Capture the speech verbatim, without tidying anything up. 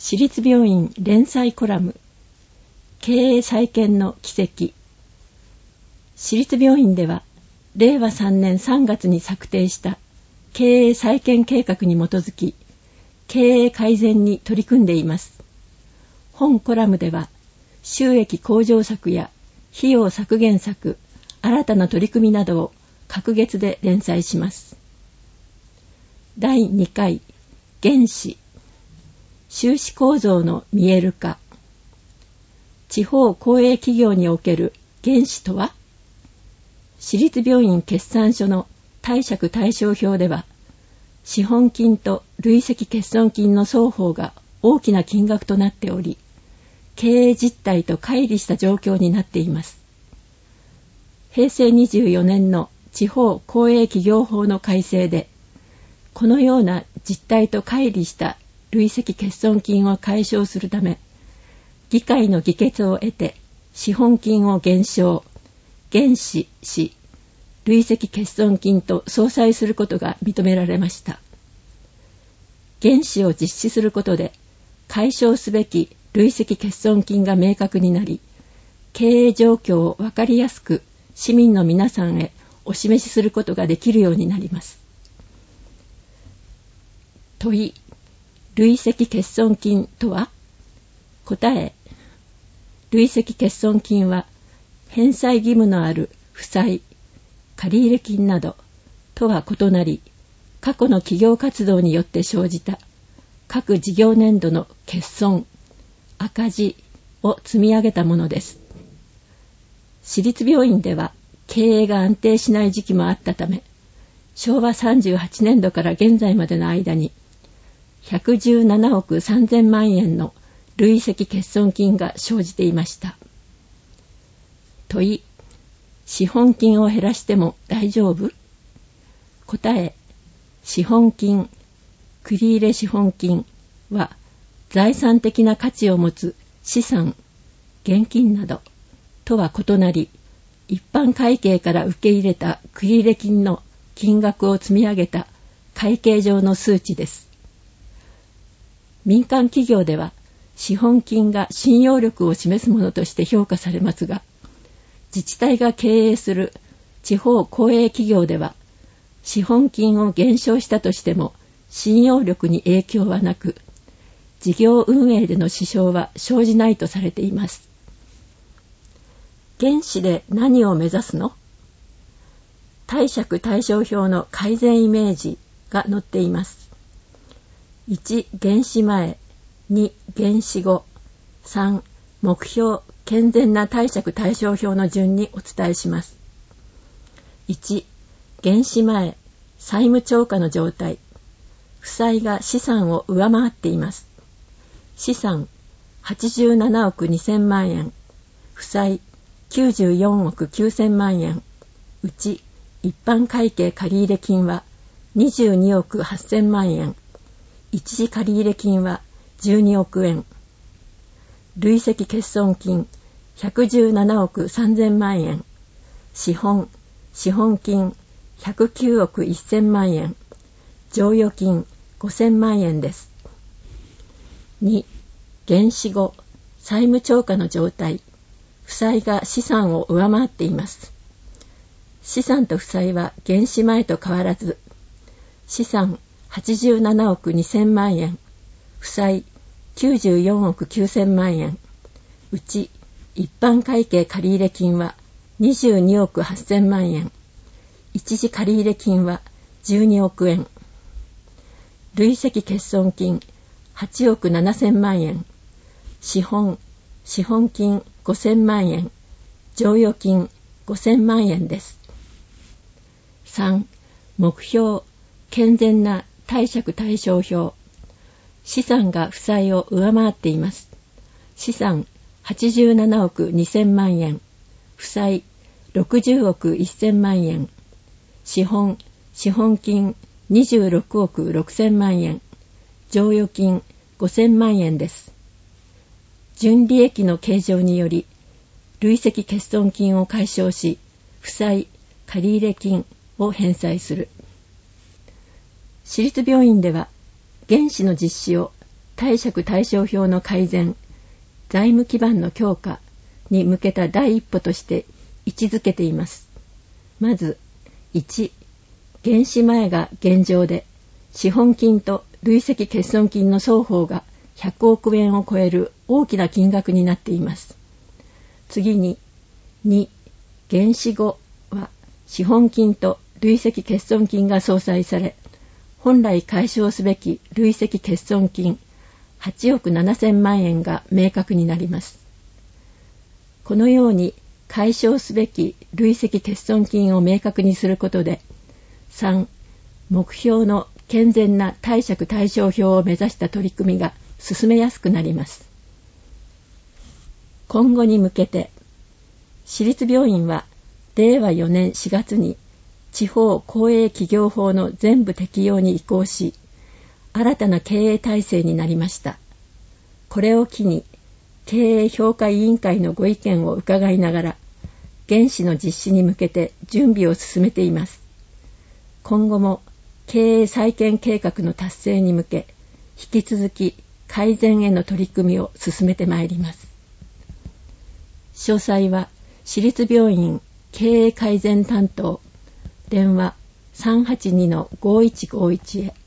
私立病院連載コラム、経営再建の奇跡。私立病院では、れいわさんねんさんがつに策定した経営再建計画に基づき、経営改善に取り組んでいます。本コラムでは、収益向上策や費用削減策、新たな取り組みなどを隔月で連載します。だいにかい、原資。収支構造の見える化。地方公営企業における原資とは？私立病院決算書の貸借対照表では、資本金と累積欠損金の双方が大きな金額となっており、経営実態と乖離した状況になっています。へいせいにじゅうよねんの地方公営企業法の改正で、このような実態と乖離した累積欠損金を解消するため、議会の議決を得て資本金を減少、減資し、累積欠損金と相殺することが認められました。減資を実施することで、解消すべき累積欠損金が明確になり、経営状況を分かりやすく市民の皆さんへお示しすることができるようになります。問い、累積欠損金とは？答え、累積欠損金は返済義務のある負債、借入金などとは異なり、過去の企業活動によって生じた各事業年度の欠損、赤字を積み上げたものです。私立病院では経営が安定しない時期もあったため、しょうわさんじゅうはちねんどから現在までの間にひゃくじゅうななおくさんぜんまんえんの累積欠損金が生じていました。問い、資本金を減らしても大丈夫？答え、資本金、繰入資本金は財産的な価値を持つ資産、現金などとは異なり、一般会計から受け入れた繰入金の金額を積み上げた会計上の数値です。民間企業では資本金が信用力を示すものとして評価されますが、自治体が経営する地方公営企業では資本金を減少したとしても信用力に影響はなく、事業運営での支障は生じないとされています。原資で何を目指すの？貸借対照表の改善イメージが載っています。いち、減資前、に、減資後、さん、目標、健全な貸借対照表の順にお伝えします。いち、減資前、債務超過の状態。負債が資産を上回っています。資産はちじゅうななおくにせんまんえん、負債きゅうじゅうよんおくきゅうせんまんえん、うち一般会計借入金はにじゅうにおくはっせんまんえん、一時借入金はじゅうにおくえん、累積欠損金ひゃくじゅうななおくさんぜんまんえん、資本、資本金ひゃくきゅうおくせんまんえん、剰余金ごせんまんえんです。に、減資後、債務超過の状態。負債が資産を上回っています。資産と負債は減資前と変わらず、資産はちじゅうななおくにせんまんえん、負債きゅうじゅうよんおくきゅうせんまんえん、うち一般会計借入金はにじゅうにおくはっせんまんえん、一時借入金はじゅうにおくえん、累積欠損金はちおくななせんまんえん、資本、資本金ごせんまんえん、剰余金ごせんまんえんです。さん、目標、健全な貸借対照表。資産が負債を上回っています。資産はちじゅうななおくにせんまんえん、負債ろくじゅうおくせんまんえん、資本、資本金にじゅうろくおくろくせんまんえん、剰余金ごせんまんえんです。純利益の計上により、累積欠損金を解消し、負債、借入金を返済する。私立病院では、原資の実施を貸借対照表の改善、財務基盤の強化に向けた第一歩として位置づけています。まず、いち、原資前が現状で、資本金と累積欠損金の双方がひゃくおくえんを超える大きな金額になっています。次に、に、原資後は資本金と累積欠損金が相殺され、本来解消すべき累積欠損金はちおくななせんまんえんが明確になります。このように解消すべき累積欠損金を明確にすることで、さん、目標の健全な貸借対照表を目指した取り組みが進めやすくなります。今後に向けて、私立病院はれいわよねんしがつに地方公営企業法の全部適用に移行し、新たな経営体制になりました。これを機に、経営評価委員会のご意見を伺いながら、原資の実施に向けて準備を進めています。今後も経営再建計画の達成に向け、引き続き改善への取り組みを進めてまいります。詳細は、私立病院経営改善担当、電話 さんはちにのごいちごいち へ。